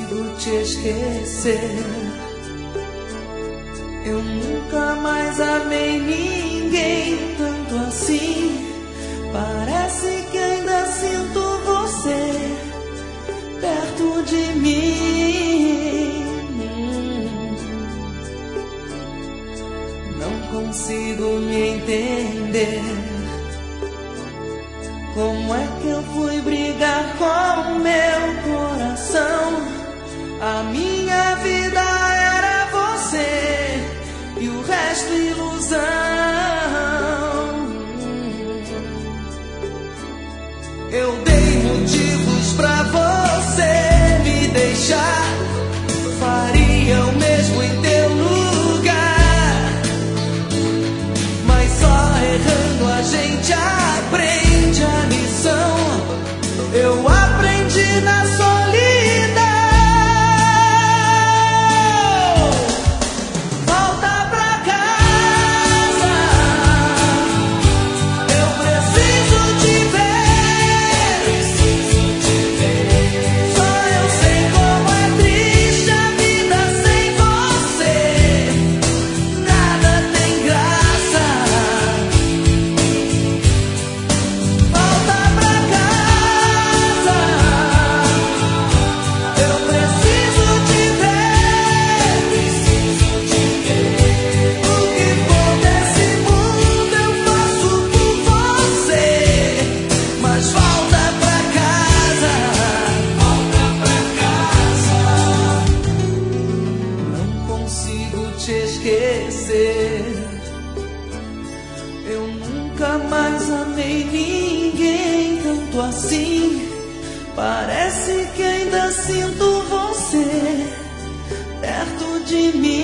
consigo te esquecer. Eu nunca mais amei ninguém tanto assim. Parece que ainda sinto você perto de mim. Não consigo me entender. Como é que eu fui brigar com meu coração? A minha vida era você e o resto ilusão. Eu dei motivos pra você me deixar. Faria o mesmo em teu lugar. Mas só errando a gente aprende a lição. Eu aprendi na solidão. Volta pra casa. Eu preciso te ver. Só eu sei como é triste a vida sem você. Nada tem graça. Volta pra casa. Eu preciso te ver. O que for desse mundo eu faço por você. Mas volta pra casa. Volta pra casa. Não consigo te esquecer. Eu nunca mais amei ninguém tanto assim. Parece que ainda sinto você perto de mim.